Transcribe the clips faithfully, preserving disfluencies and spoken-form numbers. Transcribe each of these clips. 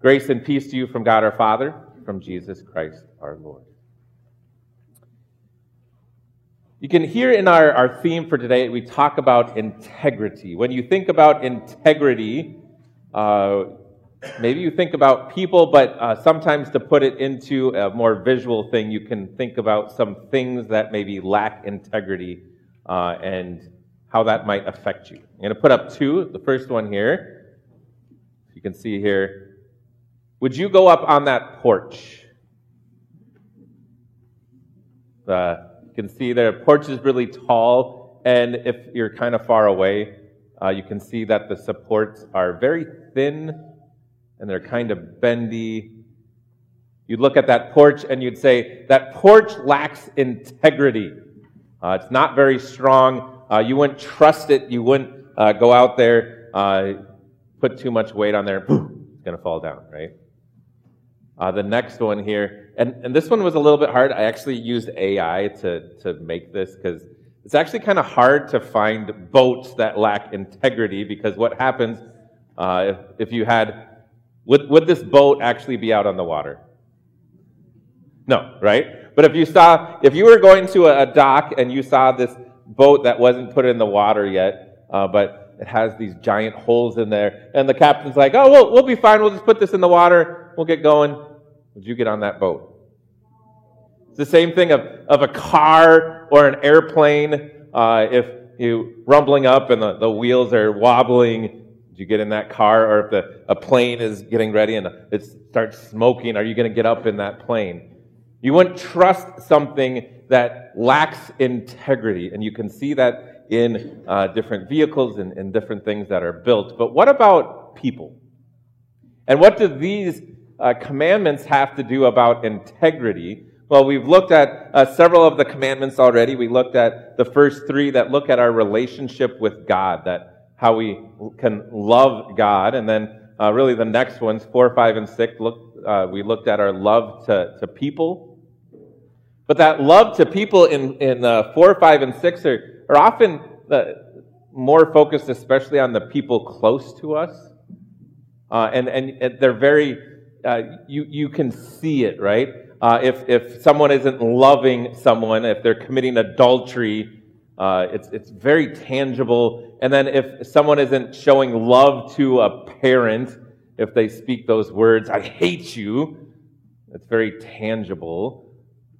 Grace and peace to you from God our Father, from Jesus Christ our Lord. You can hear in our, our theme for today, we talk about integrity. When you think about integrity, uh, maybe you think about people, but uh, sometimes to put it into a more visual thing, you can think about some things that maybe lack integrity uh, and how that might affect you. I'm going to put up two. The first one here, you can see here. Would you go up on that porch? Uh, you can see the porch is really tall, and if you're kind of far away, uh, you can see that the supports are very thin, and they're kind of bendy. You'd look at that porch, and you'd say, that porch lacks integrity. Uh, it's not very strong. Uh, you wouldn't trust it. You wouldn't uh, go out there, uh, put too much weight on there, boom, it's going to fall down, right? Uh, the next one here, and, and this one was a little bit hard. I actually used A I to, to make this because it's actually kind of hard to find boats that lack integrity, because what happens uh, if, if you had, would, would this boat actually be out on the water? No, right? But if you saw, if you were going to a, a dock and you saw this boat that wasn't put in the water yet, uh, but it has these giant holes in there, and the captain's like, oh, we'll, we'll be fine, we'll just put this in the water, we'll get going. Would you get on that boat? It's the same thing of, of a car or an airplane. Uh, if you rumbling up and the, the wheels are wobbling, would you get in that car? Or if the, a plane is getting ready and it starts smoking, are you going to get up in that plane? You wouldn't trust something that lacks integrity, and you can see that in uh, different vehicles and, and different things that are built. But what about people? And what do these uh, commandments have to do about integrity? Well, we've looked at uh, several of the commandments already. We looked at the first three that look at our relationship with God, that how we can love God. And then uh, really the next ones, four, five, and six, look, uh, we looked at our love to, to people. But that love to people in, in uh, four, five, and six are, are often the, more focused especially on the people close to us. Uh, and, and they're very, uh, you, you can see it, right? Uh, if, if someone isn't loving someone, if they're committing adultery, uh, it's, it's very tangible. And then if someone isn't showing love to a parent, if they speak those words, I hate you, it's very tangible.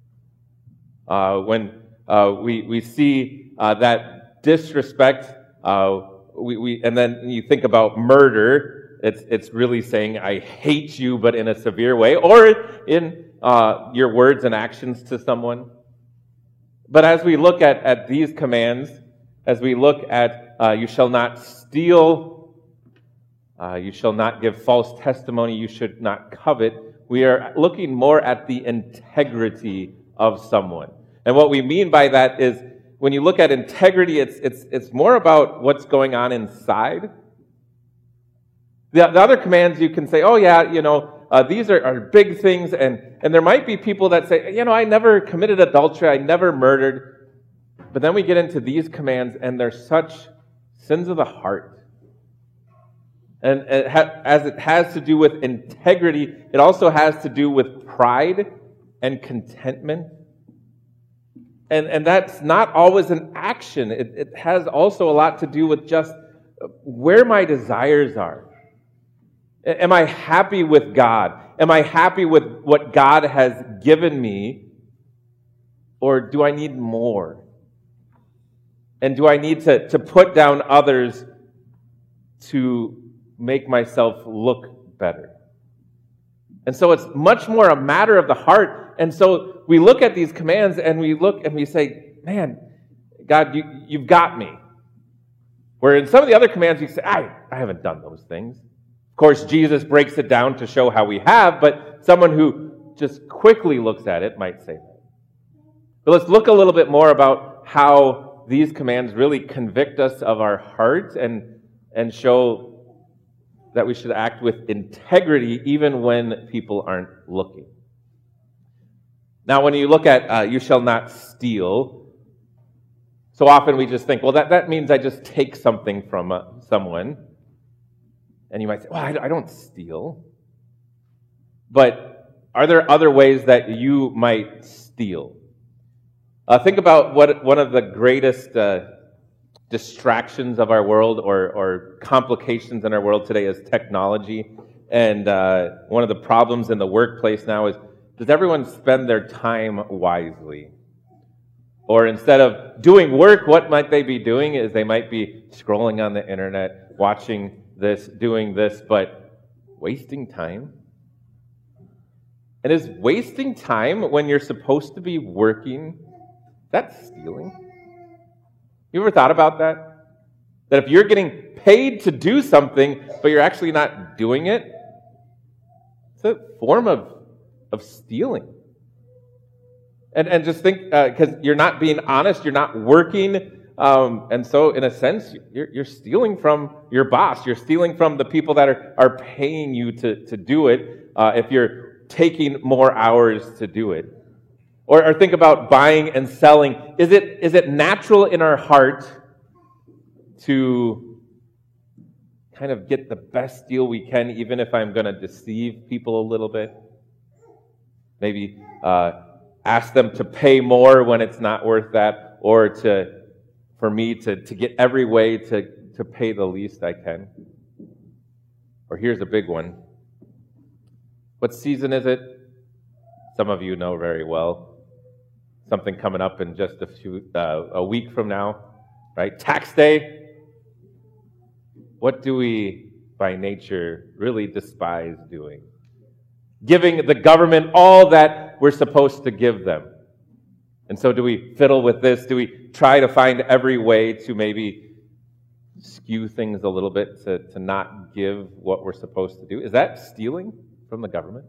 Uh, when uh, we, we see uh, that disrespect, uh, we, we, and then you think about murder, it's, it's really saying, I hate you, but in a severe way, or in uh, your words and actions to someone. But as we look at, at these commands, as we look at uh, you shall not steal, uh, you shall not give false testimony, you should not covet, we are looking more at the integrity of someone. And what we mean by that is, when you look at integrity, it's it's it's more about what's going on inside. The, the other commands, you can say, oh yeah, you know, uh, these are, are big things, and, and there might be people that say, you know, I never committed adultery, I never murdered. But then we get into these commands, and they're such sins of the heart. And it ha- as it has to do with integrity, it also has to do with pride and contentment. And, and that's not always an action. It, it has also a lot to do with just where my desires are. Am I happy with God? Am I happy with what God has given me? Or do I need more? And do I need to, to put down others to make myself look better? And so it's much more a matter of the heart. And so we look at these commands and we look and we say, man, God, you, you've got me. Where in some of the other commands you say, I, I haven't done those things. Of course, Jesus breaks it down to show how we have, but someone who just quickly looks at it might say that. But let's look a little bit more about how these commands really convict us of our heart and, and show that we should act with integrity even when people aren't looking. Now, when you look at uh, you shall not steal, so often we just think, well, that, that means I just take something from uh, someone. And you might say, well, I, I don't steal. But are there other ways that you might steal? Uh, think about what one of the greatest uh, distractions of our world or, or complications in our world today is technology. And uh, one of the problems in the workplace now is, does everyone spend their time wisely? Or instead of doing work, what might they be doing is they might be scrolling on the internet, watching this, doing this, but wasting time? And is wasting time when you're supposed to be working, that's stealing? You ever thought about that? That if you're getting paid to do something, but you're actually not doing it, it's a form of, of stealing. And and just think, because uh, you're not being honest, you're not working, um, and so in a sense, you're, you're stealing from your boss. You're stealing from the people that are, are paying you to, to do it uh, if you're taking more hours to do it. Or, or think about buying and selling. Is it is it natural in our heart to kind of get the best deal we can, even if I'm going to deceive people a little bit? Maybe uh, ask them to pay more when it's not worth that, or to for me to, to get every way to, to pay the least I can. Or here's a big one. What season is it? Some of you know very well. Something coming up in just a few uh, a week from now, right? Tax day. What do we, by nature, really despise doing? Giving the government all that we're supposed to give them. And so do we fiddle with this? Do we try to find every way to maybe skew things a little bit to, to not give what we're supposed to do? Is that stealing from the government?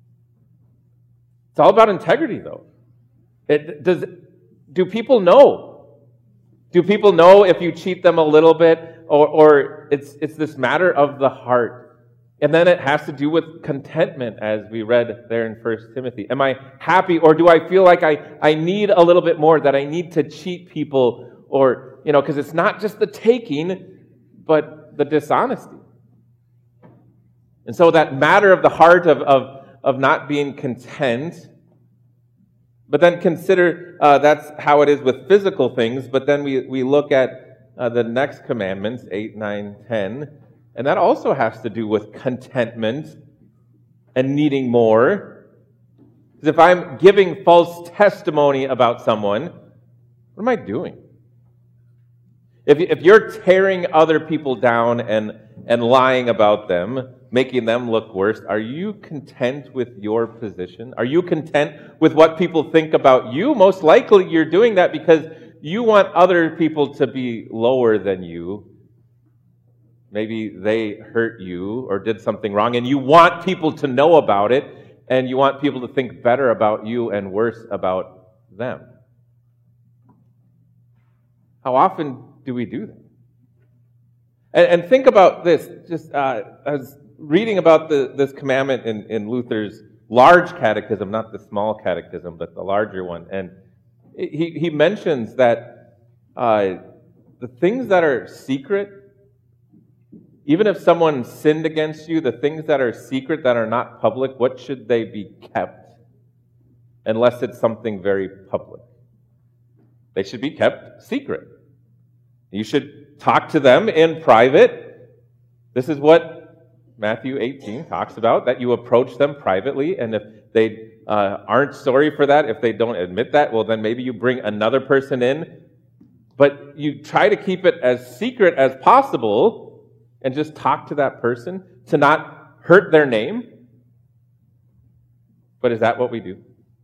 It's all about integrity, though. It, does, do people know? Do people know if you cheat them a little bit, or, or it's it's this matter of the heart? And then it has to do with contentment, as we read there in First Timothy. Am I happy, or do I feel like I, I need a little bit more, that I need to cheat people, or, you know, because it's not just the taking, but the dishonesty. And so that matter of the heart of, of, of not being content. But then consider uh, that's how it is with physical things. But then we, we look at uh, the next commandments, eight, nine, ten. And that also has to do with contentment and needing more. Because if I'm giving false testimony about someone, what am I doing? If, if you're tearing other people down and, and lying about them, making them look worse, are you content with your position? Are you content with what people think about you? Most likely you're doing that because you want other people to be lower than you. Maybe they hurt you or did something wrong, and you want people to know about it, and you want people to think better about you and worse about them. How often do we do that? And, and think about this, just uh, as reading about the, this commandment in, in Luther's large catechism, not the small catechism, but the larger one. And he, he mentions that uh, the things that are secret, even if someone sinned against you, the things that are secret, that are not public, what should they be kept? Unless it's something very public. They should be kept secret. You should talk to them in private. This is what Matthew eighteen talks about, that you approach them privately, and if they uh, aren't sorry for that, if they don't admit that, well, then maybe you bring another person in, but you try to keep it as secret as possible and just talk to that person to not hurt their name. But is that what we do?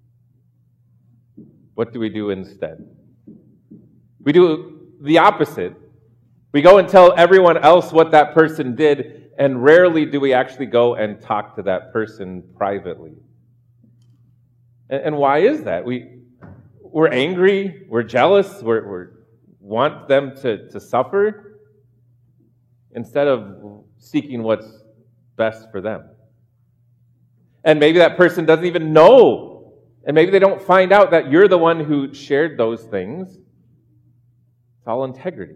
What do we do instead? We do the opposite. We go and tell everyone else what that person did, and rarely do we actually go and talk to that person privately. And, and why is that? We, we're angry, we're jealous, we we're, want them to, to suffer instead of seeking what's best for them. And maybe that person doesn't even know, and maybe they don't find out that you're the one who shared those things. It's all integrity.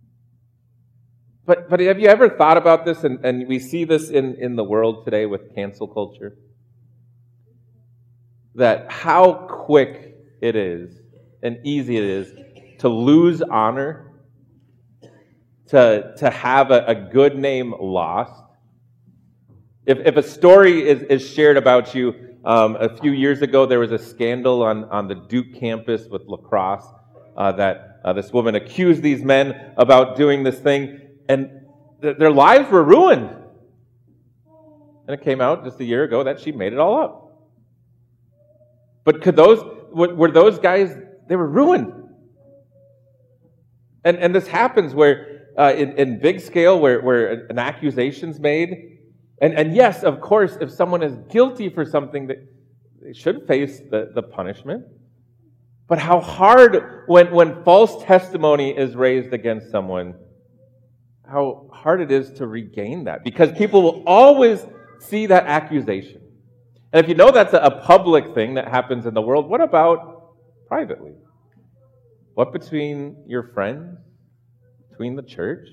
But but have you ever thought about this, and, and we see this in, in the world today with cancel culture? that how quick it is and easy it is to lose honor, to, to have a, a good name lost. If, if a story is, is shared about you, um, a few years ago there was a scandal on, on the Duke campus with lacrosse uh, that uh, this woman accused these men about doing this thing, and th- their lives were ruined. And it came out just a year ago that she made it all up. But could those, were those guys, they were ruined. And and this happens where, uh, in, in big scale, where, where an accusation's made. And, and yes, of course, if someone is guilty for something, that they should face the, the punishment. But how hard, when, when false testimony is raised against someone, how hard it is to regain that. Because people will always see that accusation. And if you know that's a, a public thing that happens in the world, what about privately? What between your friends? Between the church?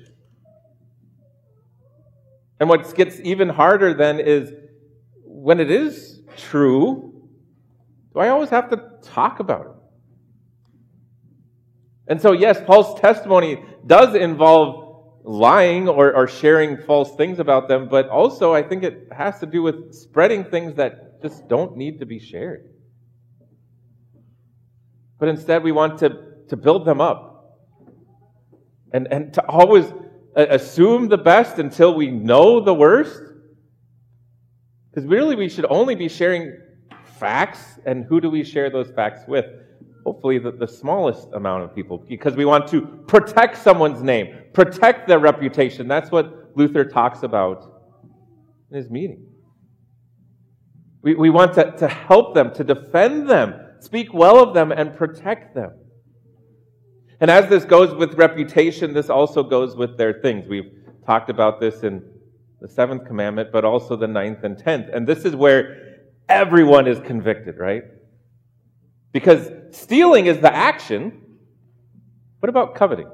And what gets even harder then is when it is true, do I always have to talk about it? And so, yes, Paul's testimony does involve lying or, or sharing false things about them, but also I think it has to do with spreading things that just don't need to be shared. But instead we want to, to build them up and, and to always assume the best until we know the worst. Because really we should only be sharing facts, and who do we share those facts with? Hopefully the, the smallest amount of people, because we want to protect someone's name, protect their reputation. That's what Luther talks about in his meeting. We, we want to, to help them, to defend them, speak well of them, and protect them. And as this goes with reputation, this also goes with their things. We've talked about this in the seventh commandment, but also the ninth and tenth. And this is where everyone is convicted, right? Because stealing is the action. What about coveting?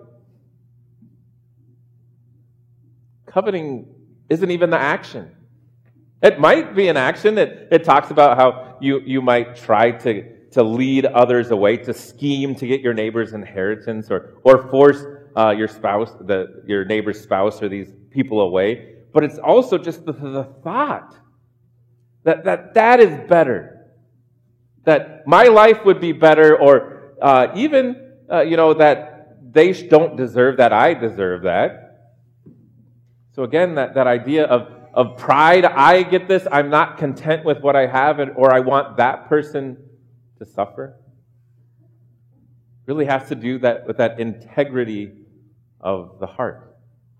Coveting isn't even the action. It might be an action. It, it talks about how you, you might try to, to lead others away, to scheme to get your neighbor's inheritance, or, or force uh, your spouse, the, your neighbor's spouse or these people away. But it's also just the, the thought that, that that is better. That my life would be better, or uh, even, uh, you know, that they don't deserve that, I deserve that. So again, that, that idea of, of pride, I get this, I'm not content with what I have, and, or I want that person to suffer, really has to do that with that integrity of the heart.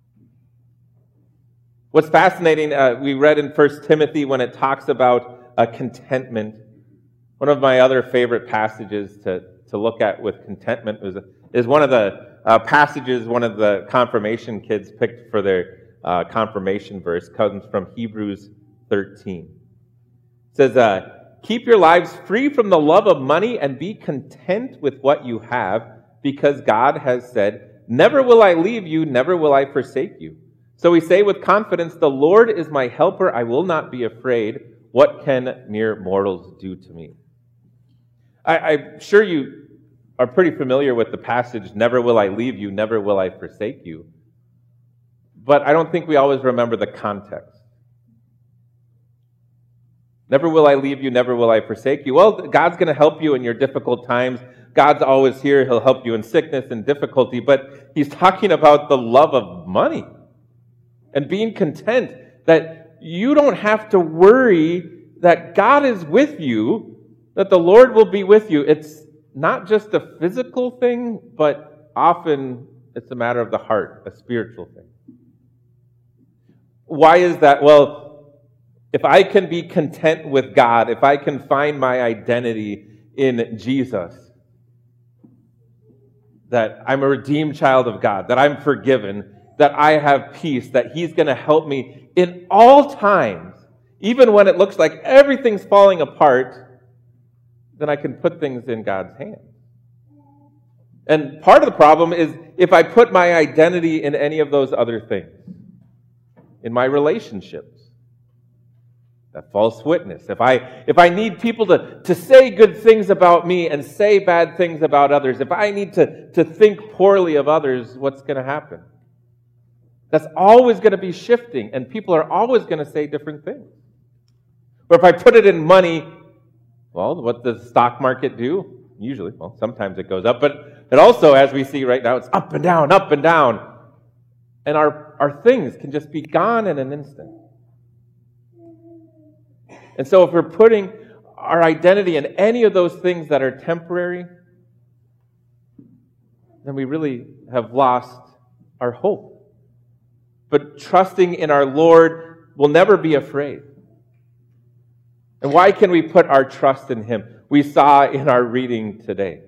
What's fascinating, uh, we read in First Timothy when it talks about uh, contentment. One of my other favorite passages to, to look at with contentment is, is one of the uh, passages one of the confirmation kids picked for their uh, confirmation verse. Comes from Hebrews thirteen. It says, uh, keep your lives free from the love of money and be content with what you have, because God has said, never will I leave you, never will I forsake you. So we say with confidence, the Lord is my helper, I will not be afraid. What can mere mortals do to me? I, I'm sure you are pretty familiar with the passage, never will I leave you, never will I forsake you. But I don't think we always remember the context. Never will I leave you, never will I forsake you. Well, God's going to help you in your difficult times. God's always here. He'll help you in sickness and difficulty. But he's talking about the love of money and being content, that you don't have to worry that God is with you, that the Lord will be with you. It's not just a physical thing, but often it's a matter of the heart, a spiritual thing. Why is that? Well, if I can be content with God, if I can find my identity in Jesus, that I'm a redeemed child of God, that I'm forgiven, that I have peace, that He's going to help me in all times, even when it looks like everything's falling apart, then I can put things in God's hands. And part of the problem is if I put my identity in any of those other things, in my relationships, that false witness. If I if I need people to, to say good things about me and say bad things about others, if I need to, to think poorly of others, what's going to happen? That's always going to be shifting, and people are always going to say different things. Or if I put it in money, well, what does the stock market do? Usually, well, sometimes it goes up, but it also, as we see right now, it's up and down, up and down. And our, our things can just be gone in an instant. And so if we're putting our identity in any of those things that are temporary, then we really have lost our hope. But trusting in our Lord will never be afraid. And why can we put our trust in Him? We saw in our reading today.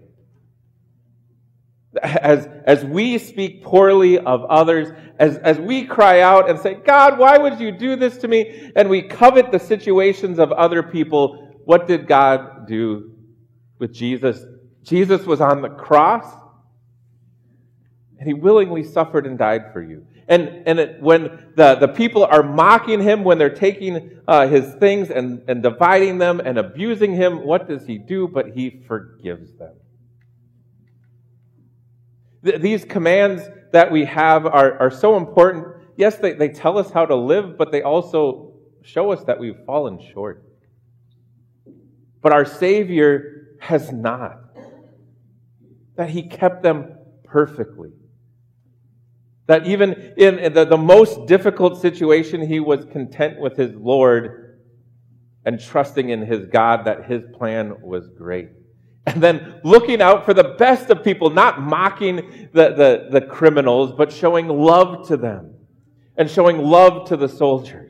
As, as we speak poorly of others, as, as we cry out and say, God, why would you do this to me? And we covet the situations of other people, what did God do with Jesus? Jesus was on the cross, and He willingly suffered and died for you. And, and it, when the, the people are mocking Him, when they're taking uh, His things and, and dividing them and abusing Him, what does He do? But He forgives them. These commands that we have are, are so important. Yes, they, they tell us how to live, but they also show us that we've fallen short. But our Savior has not. That He kept them perfectly. That even in the, the most difficult situation, He was content with His Lord and trusting in His God that His plan was great. And then looking out for the best of people, not mocking the, the, the criminals, but showing love to them and showing love to the soldiers.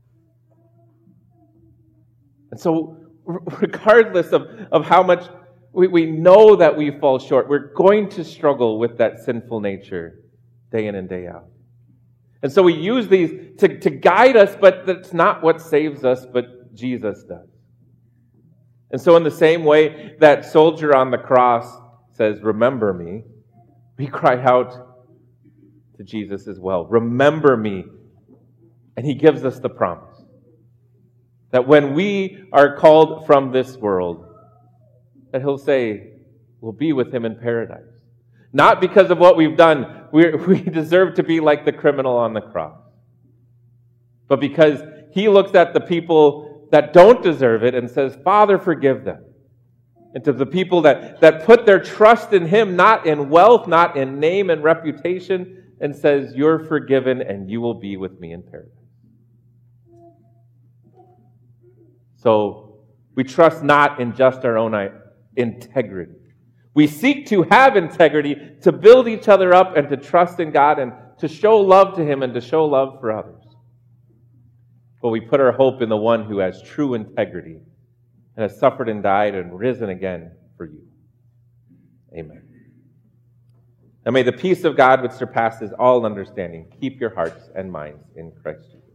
And so regardless of, of how much we, we know that we fall short, we're going to struggle with that sinful nature day in and day out. And so we use these to, to guide us, but that's not what saves us, but Jesus does. And so in the same way that soldier on the cross says, remember me, we cry out to Jesus as well. Remember me. And He gives us the promise that when we are called from this world, that He'll say, we'll be with Him in paradise. Not because of what we've done. We we deserve to be like the criminal on the cross. But because He looks at the people that don't deserve it and says, Father, forgive them. And to the people that, that put their trust in Him, not in wealth, not in name and reputation, and says, you're forgiven and you will be with me in paradise. So we trust not in just our own integrity. We seek to have integrity, to build each other up and to trust in God and to show love to Him and to show love for others. But we put our hope in the one who has true integrity and has suffered and died and risen again for you. Amen. And may the peace of God which surpasses all understanding keep your hearts and minds in Christ Jesus.